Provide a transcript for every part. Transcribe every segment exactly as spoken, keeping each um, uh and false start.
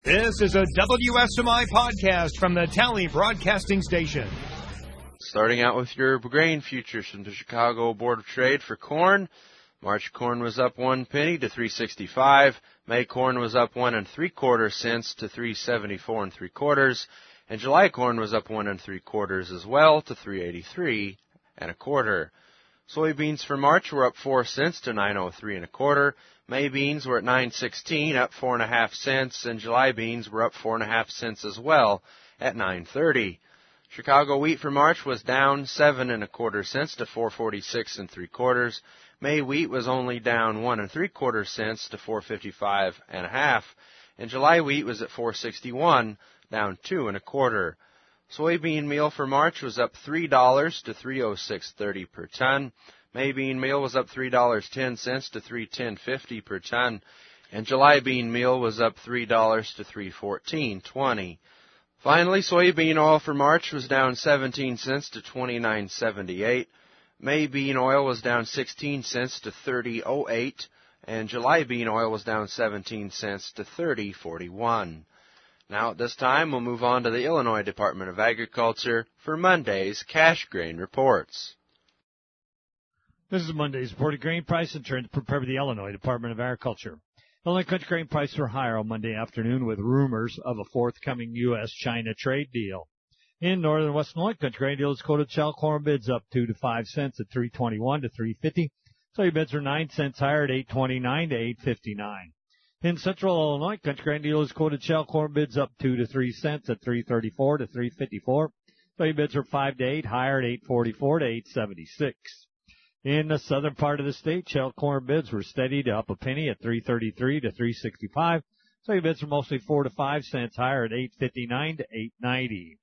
This is a W S M I podcast from the Tally Broadcasting Station. Starting out with your grain futures from the Chicago Board of Trade for corn. March corn was up one penny to three sixty-five. May corn was up one and three quarters cents to three seventy-four and three quarters. And July corn was up one and three quarters as well to three eighty-three and a quarter. Soybeans for March were up four cents to nine oh three and a quarter. May beans were at nine sixteen, up four and a half cents, and July beans were up four and a half cents as well at nine thirty. Chicago wheat for March was down seven and a quarter cents to four forty-six and three quarters. May wheat was only down one and three quarter cents to four fifty-five and a half, and July wheat was at four sixty-one, down two and a quarter. Soybean meal for March was up three dollars to three oh six thirty per ton. May bean meal was up three dollars and ten cents to three ten fifty per ton, and July bean meal was up three dollars to three fourteen twenty. Finally, soybean oil for March was down seventeen cents to twenty-nine seventy-eight. May bean oil was down sixteen cents to thirty oh eight, and July bean oil was down seventeen cents to thirty forty-one. Now at this time, we'll move on to the Illinois Department of Agriculture for Monday's cash grain reports. This is Monday's reported grain price and trend prepared by the Illinois Department of Agriculture. Illinois country grain prices were higher on Monday afternoon with rumors of a forthcoming U S China trade deal. In northern and western Illinois, country grain dealers quoted shell corn bids up two to five cents at three twenty-one to three fifty. Soy bids are nine cents higher at eight twenty-nine to eight fifty-nine. In central Illinois, country grain dealers quoted shell corn bids up two to three cents at three thirty-four to three fifty-four. Soy bids are five to eight higher at eight forty-four to eight seventy-six. In the southern part of the state, shell corn bids were steady to up a penny at three thirty-three to three sixty-five. Soy bids are mostly four to five cents higher at eight fifty-nine to eight ninety.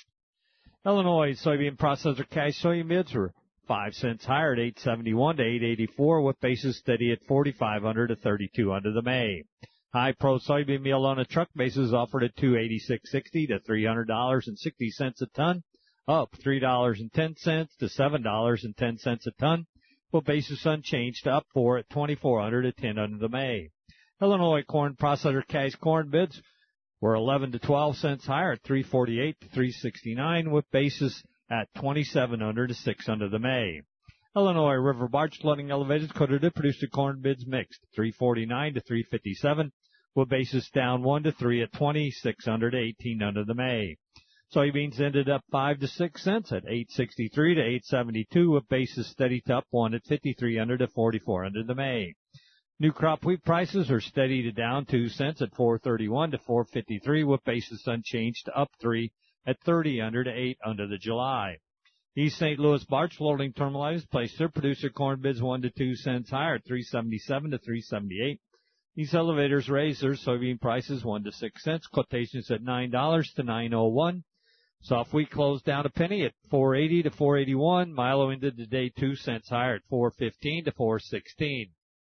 Illinois soybean processor cash soy bids were five cents higher at eight seventy-one to eight eighty-four, with basis steady at forty-five hundred to thirty-two hundred the May. High pro soybean meal on a truck basis offered at two eighty-six sixty to three hundred dollars and sixty cents a ton, up three dollars and ten cents to seven dollars and ten cents a ton, with basis unchanged to up four at twenty-four hundred to ten hundred the May. Illinois corn processor cash corn bids were eleven to twelve cents higher at three forty-eight to three sixty-nine, with basis at twenty-seven hundred to six hundred the May. Illinois river barge flooding elevators quoted at producer corn bids mixed, three forty-nine to three fifty-seven, with basis down one to three at twenty-six hundred to eighteen hundred the May. Soybeans ended up five to six cents at eight sixty-three to eight seventy-two, with basis steady to up one at fifty-three hundred to forty-four hundred the May. New crop wheat prices are steady to down two cents at four thirty-one to four fifty-three, with basis unchanged to up three at thirty hundred to eight under the July. East Saint Louis barge floating terminals placed their producer corn bids one to two cents higher at three seventy-seven to three seventy-eight. These elevators raised their soybean prices one to six cents, quotations at nine dollars to nine oh one. Soft wheat closed down a penny at four eighty to four eighty-one. Milo ended the day two cents higher at four fifteen to four sixteen.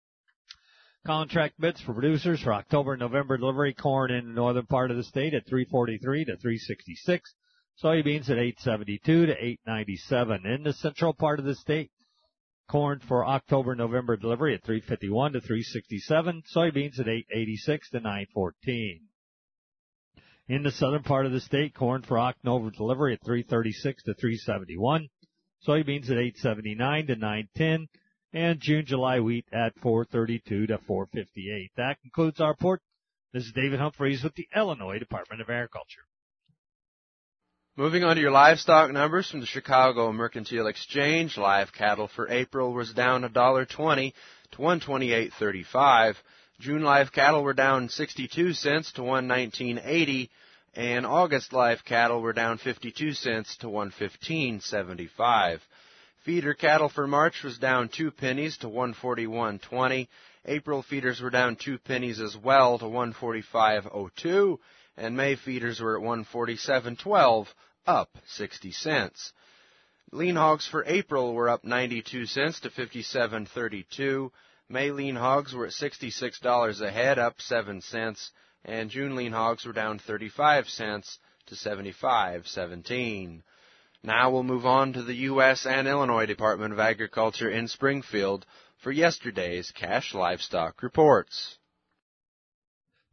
Contract bids for producers for October and November delivery: corn in the northern part of the state at three forty-three to three sixty-six. Soybeans at eight seventy-two to eight ninety-seven. In the central part of the state, corn for October and November delivery at three fifty-one to three sixty-seven. Soybeans at eight eighty-six to nine fourteen. In the southern part of the state, corn for October delivery at three thirty-six to three seventy-one. Soybeans at eight seventy-nine to nine ten. And June-July wheat at four thirty-two to four fifty-eight. That concludes our report. This is David Humphreys with the Illinois Department of Agriculture. Moving on to your livestock numbers from the Chicago Mercantile Exchange. Live cattle for April was down one dollar twenty to one twenty-eight thirty-five. June live cattle were down sixty-two cents to one nineteen eighty, and August live cattle were down fifty-two cents to one fifteen seventy-five. Feeder cattle for March was down two pennies to one forty-one twenty. April feeders were down two pennies as well to one forty-five oh two, and May feeders were at one forty-seven twelve, up sixty cents. Lean hogs for April were up ninety-two cents to fifty-seven thirty-two. May lean hogs were at sixty-six dollars a head, up seven cents, and June lean hogs were down thirty-five cents to seventy-five seventeen. Now we'll move on to the U S and Illinois Department of Agriculture in Springfield for yesterday's cash livestock reports.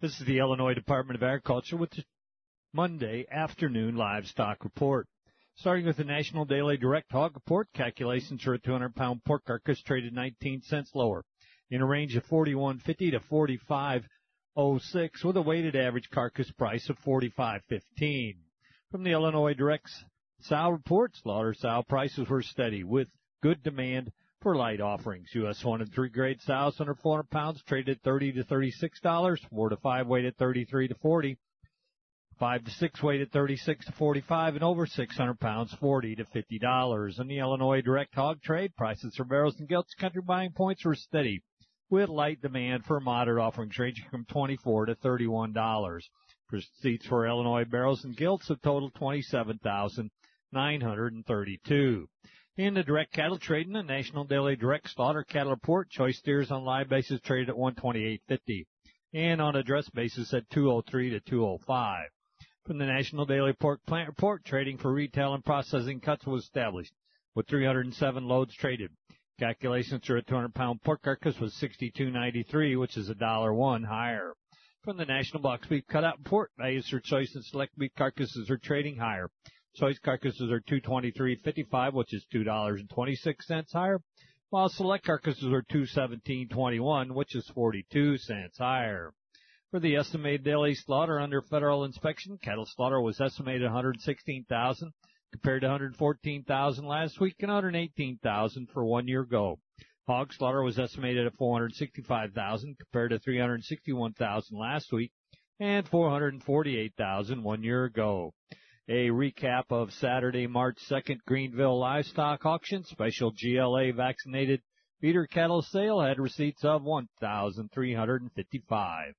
This is the Illinois Department of Agriculture with the Monday afternoon livestock report. Starting with the National Daily Direct Hog Report, calculations for a two hundred pound pork carcass traded nineteen cents lower in a range of forty-one fifty to forty-five oh six with a weighted average carcass price of forty-five fifteen. From the Illinois Direct Sow Report, slaughter sow prices were steady with good demand for light offerings. U S one and three grade sows under four hundred pounds traded thirty to thirty-six dollars, four to five weighted thirty-three to forty, five to six weighted thirty-six to forty-five, and over six hundred pounds forty to fifty dollars. In the Illinois Direct Hog Trade, prices for barrels and gilts country buying points were steady with light demand for moderate offerings ranging from twenty-four to thirty-one dollars. Receipts for Illinois barrels and gilts have totaled twenty-seven thousand nine hundred thirty-two. In the direct cattle trading, the National Daily Direct Slaughter Cattle Report, choice steers on live basis traded at one twenty-eight fifty and on a dress basis at two oh three to two oh five. From the National Daily Pork Plant Report, trading for retail and processing cuts was established with three hundred seven loads traded. Calculations for a two hundred pound pork carcass was sixty-two ninety-three, which is a dollar one higher. From the National Box Beef Cutout Report, values for choice and select beef carcasses are trading higher. Choice carcasses are two twenty-three fifty-five, which is two dollars and twenty-six cents higher, while select carcasses are two seventeen twenty-one, which is forty-two cents higher. For the estimated daily slaughter under federal inspection, cattle slaughter was estimated one hundred sixteen thousand compared to one hundred fourteen thousand last week and one hundred eighteen thousand for one year ago. Hog slaughter was estimated at four hundred sixty-five thousand compared to three hundred sixty-one thousand last week and four hundred forty-eight thousand one year ago. A recap of Saturday, March second Greenville Livestock Auction. Special G L A vaccinated feeder cattle sale had receipts of one thousand three hundred fifty-five.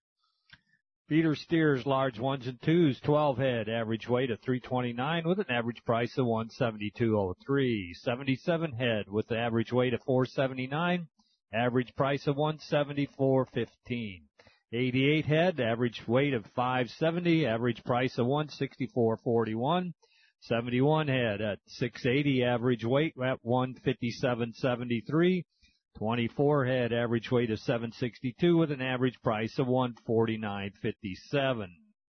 Feeder steers, large ones and twos, twelve head, average weight of three twenty-nine with an average price of one seventy-two oh three. seventy-seven head with an average weight of four seventy-nine, average price of one seventy-four fifteen. eighty-eight head, average weight of five seventy, average price of one sixty-four forty-one. seventy-one head at six eighty, average weight at one fifty-seven seventy-three. twenty-four head, average weight of seven sixty-two with an average price of one forty-nine fifty-seven.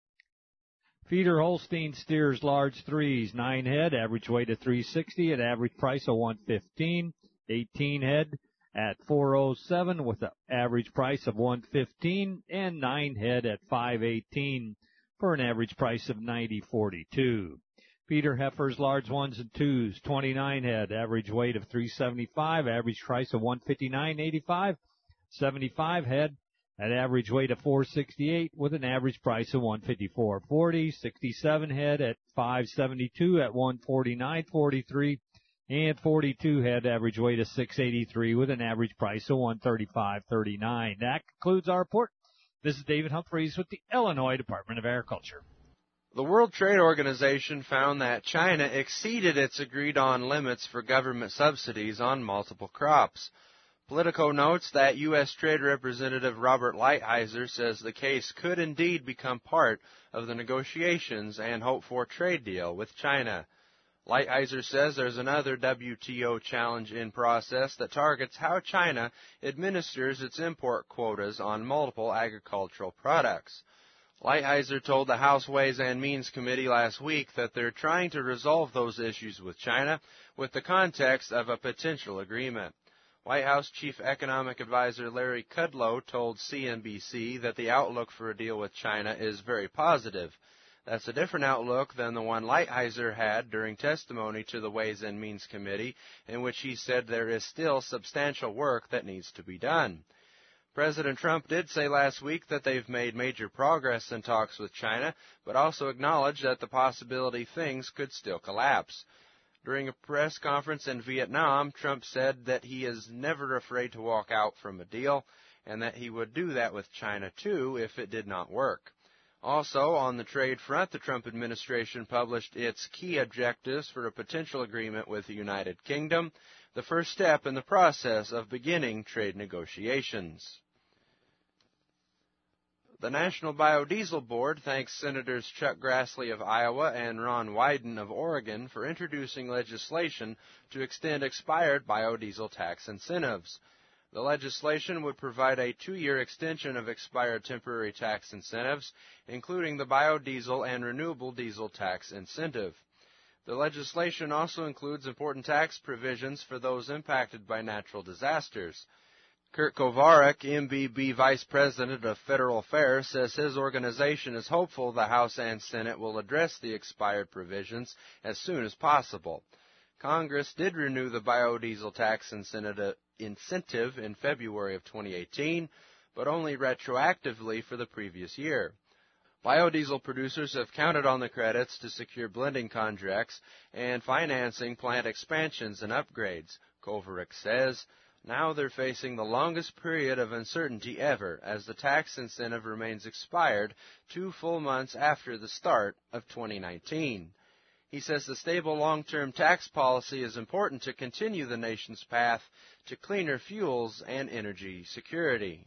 Feeder Holstein steers, large threes, nine head, average weight of three sixty at average price of one fifteen. eighteen head at four oh seven with an average price of one fifteen, and nine head at five eighteen for an average price of ninety forty-two. Feeder heifers, large ones and twos, twenty-nine head, average weight of three seventy-five, average price of one fifty-nine eighty-five. seventy-five head at average weight of four sixty-eight with an average price of one fifty-four forty. sixty-seven head at five seventy-two at one forty-nine forty-three. And forty-two head, average weight of six eighty-three with an average price of one thirty-five thirty-nine. That concludes our report. This is David Humphreys with the Illinois Department of Agriculture. The World Trade Organization found that China exceeded its agreed-on limits for government subsidies on multiple crops. Politico notes that U S. Trade Representative Robert Lighthizer says the case could indeed become part of the negotiations and hoped-for trade deal with China. Lighthizer says there's another W T O challenge in process that targets how China administers its import quotas on multiple agricultural products. Lighthizer told the House Ways and Means Committee last week that they're trying to resolve those issues with China with the context of a potential agreement. White House Chief Economic Advisor Larry Kudlow told C N B C that the outlook for a deal with China is very positive. That's a different outlook than the one Lighthizer had during testimony to the Ways and Means Committee, in which he said there is still substantial work that needs to be done. President Trump did say last week that they've made major progress in talks with China, but also acknowledged that the possibility things could still collapse. During a press conference in Vietnam, Trump said that he is never afraid to walk out from a deal, and that he would do that with China too if it did not work. Also, on the trade front, the Trump administration published its key objectives for a potential agreement with the United Kingdom, the first step in the process of beginning trade negotiations. The National Biodiesel Board thanks Senators Chuck Grassley of Iowa and Ron Wyden of Oregon for introducing legislation to extend expired biodiesel tax incentives. The legislation would provide a two-year extension of expired temporary tax incentives, including the biodiesel and renewable diesel tax incentive. The legislation also includes important tax provisions for those impacted by natural disasters. Kurt Kovarik, M B B Vice President of Federal Affairs, says his organization is hopeful the House and Senate will address the expired provisions as soon as possible. Congress did renew the biodiesel tax incentive in February of twenty eighteen, but only retroactively for the previous year. Biodiesel producers have counted on the credits to secure blending contracts and financing plant expansions and upgrades, Kovarik says. Now they're facing the longest period of uncertainty ever, as the tax incentive remains expired two full months after the start of twenty nineteen. He says the stable long-term tax policy is important to continue the nation's path to cleaner fuels and energy security.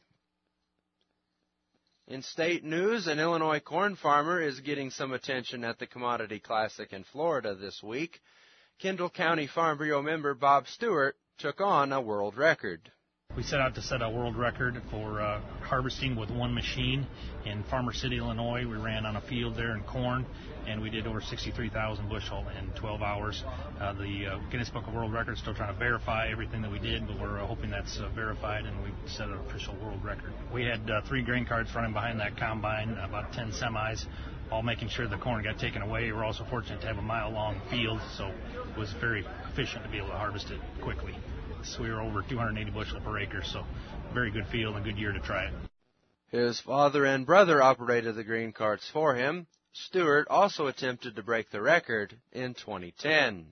In state news, an Illinois corn farmer is getting some attention at the Commodity Classic in Florida this week. Kendall County Farm Bureau member Bob Stewart took on a world record. We set out to set a world record for uh, harvesting with one machine in Farmer City, Illinois. We ran on a field there in corn, and we did over sixty-three thousand bushel in twelve hours. Uh, the uh, Guinness Book of World Records still trying to verify everything that we did, but we're uh, hoping that's uh, verified, and we set an official world record. We had uh, three grain carts running behind that combine, about ten semis, all making sure the corn got taken away. We're also fortunate to have a mile-long field, so it was very efficient to be able to harvest it quickly. So we were over two hundred eighty bushel per acre, so very good field and good year to try it. His father and brother operated the grain carts for him. Stewart also attempted to break the record in twenty ten.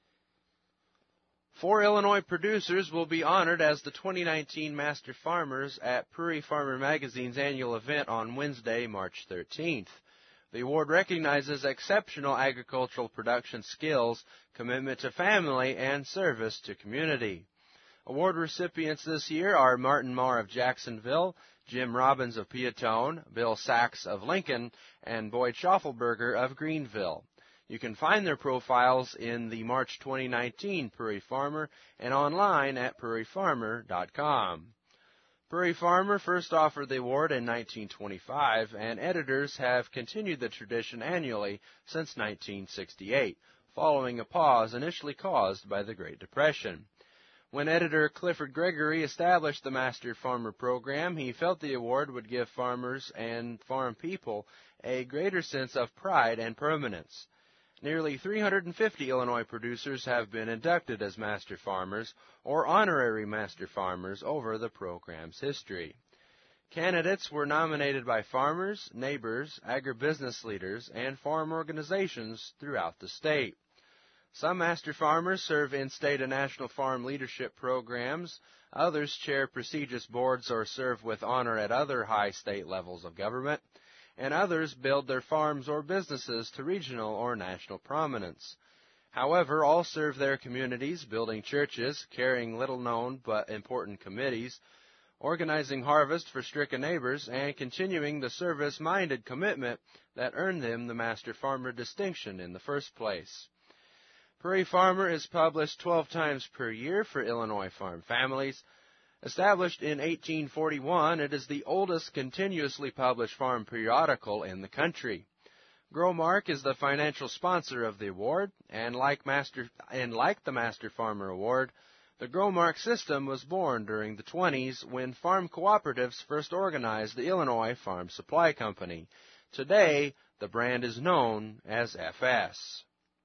Four Illinois producers will be honored as the twenty nineteen Master Farmers at Prairie Farmer Magazine's annual event on Wednesday, March thirteenth. The award recognizes exceptional agricultural production skills, commitment to family, and service to community. Award recipients this year are Martin Marr of Jacksonville, Jim Robbins of Peatone, Bill Sachs of Lincoln, and Boyd Schaufelberger of Greenville. You can find their profiles in the March twenty nineteen Prairie Farmer and online at prairie farmer dot com. Prairie Farmer first offered the award in nineteen twenty-five, and editors have continued the tradition annually since nineteen sixty-eight, following a pause initially caused by the Great Depression. When editor Clifford Gregory established the Master Farmer program, he felt the award would give farmers and farm people a greater sense of pride and permanence. Nearly three hundred fifty Illinois producers have been inducted as Master Farmers or Honorary Master Farmers over the program's history. Candidates were nominated by farmers, neighbors, agribusiness leaders, and farm organizations throughout the state. Some Master Farmers serve in state and national farm leadership programs. Others chair prestigious boards or serve with honor at other high state levels of government. And others build their farms or businesses to regional or national prominence. However, all serve their communities, building churches, carrying little-known but important committees, organizing harvest for stricken neighbors, and continuing the service-minded commitment that earned them the Master Farmer distinction in the first place. Prairie Farmer is published twelve times per year for Illinois farm families. Established in eighteen forty-one, it is the oldest continuously published farm periodical in the country. Growmark is the financial sponsor of the award, and like, Master, and like the Master Farmer Award, the Growmark system was born during the twenties when farm cooperatives first organized the Illinois Farm Supply Company. Today, the brand is known as F S.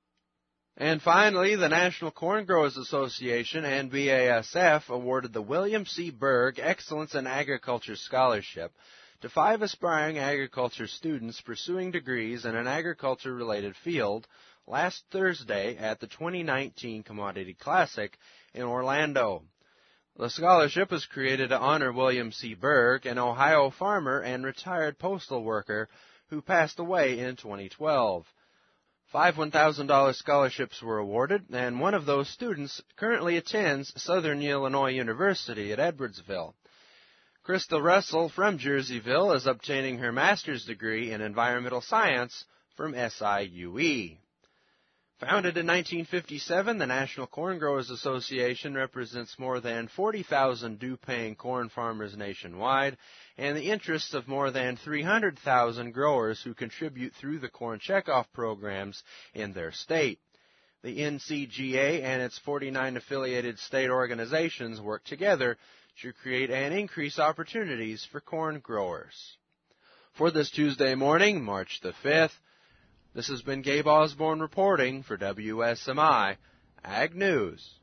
And finally, the National Corn Growers Association, N B A S F, awarded the William C. Berg Excellence in Agriculture Scholarship to five aspiring agriculture students pursuing degrees in an agriculture-related field last Thursday at the twenty nineteen Commodity Classic in Orlando. The scholarship was created to honor William C. Berg, an Ohio farmer and retired postal worker who passed away in twenty twelve. Five one thousand dollars scholarships were awarded, and one of those students currently attends Southern Illinois University at Edwardsville. Krista Russell from Jerseyville is obtaining her master's degree in environmental science from S I U E. Founded in nineteen fifty-seven, the National Corn Growers Association represents more than forty thousand due-paying corn farmers nationwide and the interests of more than three hundred thousand growers who contribute through the corn checkoff programs in their state. The N C G A and its forty-nine affiliated state organizations work together to create and increase opportunities for corn growers. For this Tuesday morning, March the fifth, this has been Gabe Osborne reporting for W S M I Ag News.